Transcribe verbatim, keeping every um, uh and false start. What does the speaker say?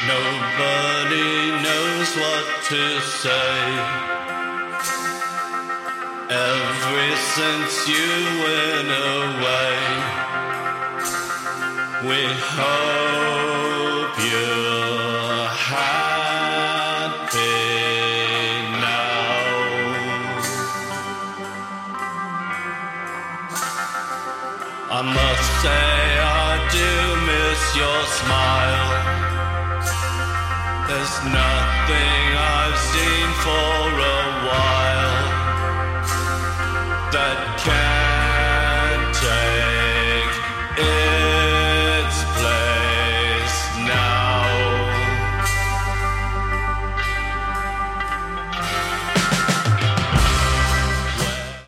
Nobody knows what to say. Ever since you went away, we hope you're happy now. I must say I do miss your smile. There's nothing I've seen for a while that can